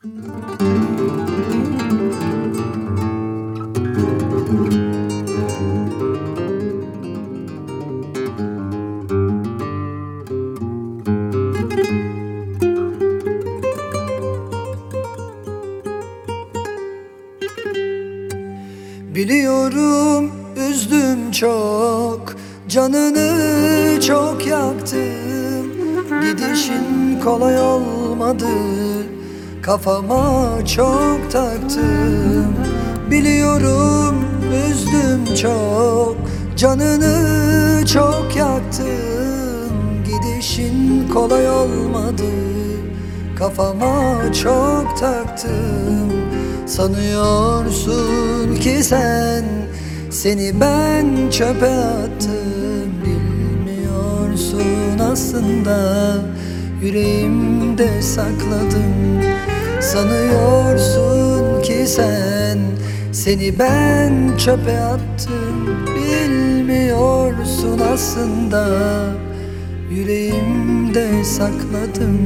Biliyorum üzdüm çok, canını çok yaktım. Gidişin kolay olmadı, kafama çok taktım. Biliyorum üzdüm çok, canını çok yaktım. Gidişin kolay olmadı, kafama çok taktım. Sanıyorsun ki seni ben çöpe attım. Bilmiyorsun aslında yüreğimde sakladım. Sanıyorsun ki seni ben çöpe attım. Bilmiyorsun aslında yüreğimde sakladım.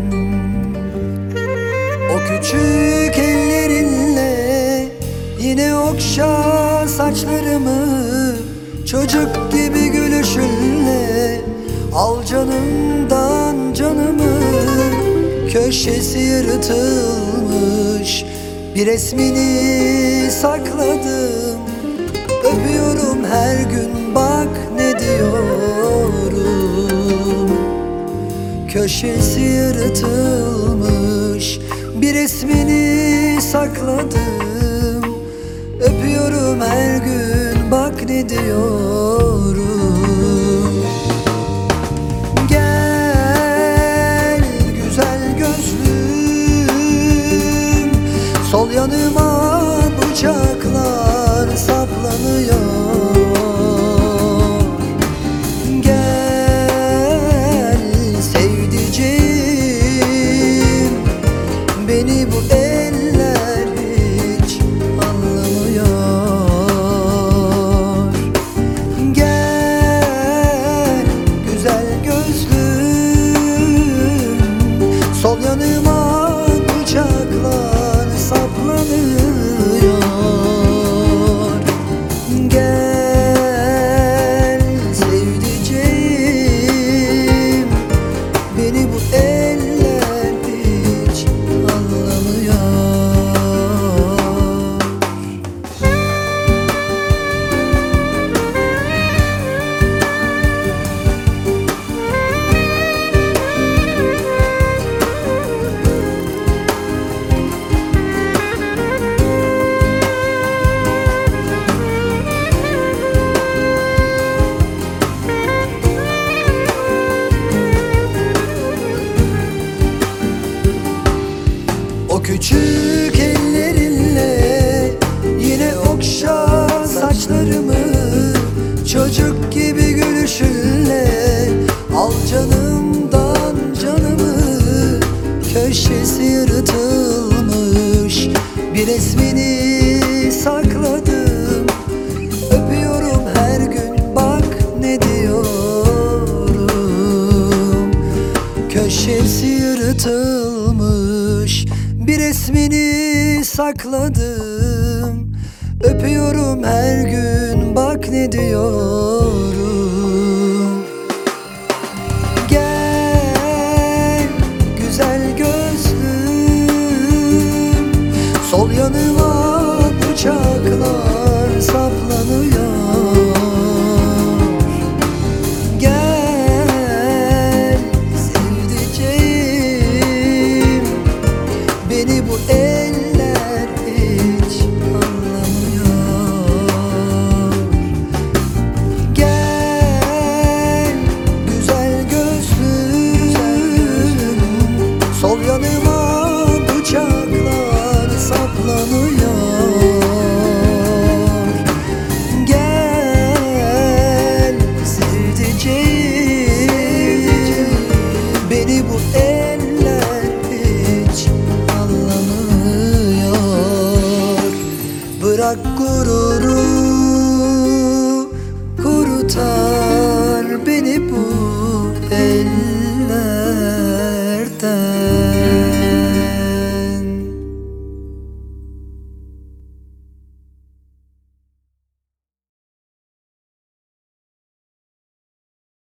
O küçük ellerinle yine okşa saçlarımı, çocuk gibi gülüşünle al canımdan canımı. Köşesi yırtılmış bir resmini sakladım. Öpüyorum her gün, bak ne diyorum. Köşesi yırtılmış bir resmini sakladım. Öpüyorum her gün, bak ne diyorum. Gel güzel gözlüm, sol yanıma bıçaklar saplanıyor. Gel sevdiceğim, beni bu eller hiç anlamıyor. Gel güzel gözlüm, sol yanıma bıçaklar saplanıyor. Gel sevdiceğim, beni bu eller hiç anlamıyor. O küçük ellerinle yine okşa saçlarımı, çocuk gibi gülüşünle al canımdan canımı. Köşesi yırtılmış bir resmini sakladım. Öpüyorum her gün, bak ne diyorum. Köşesi yırtılmış bir resmini sakladım. Öpüyorum her gün, bak ne diyorum. Gel güzel gözlüm, sol yanıma bıçaklar saplanıyor. Gel sevdiceğim, beni bu eller hiç anlamıyor. Gel güzel gözlüm, sol yanıma bıçaklar saplanıyor. Gel sevdiceğim, beni bu eller hiç anlamıyor. Bırak gururu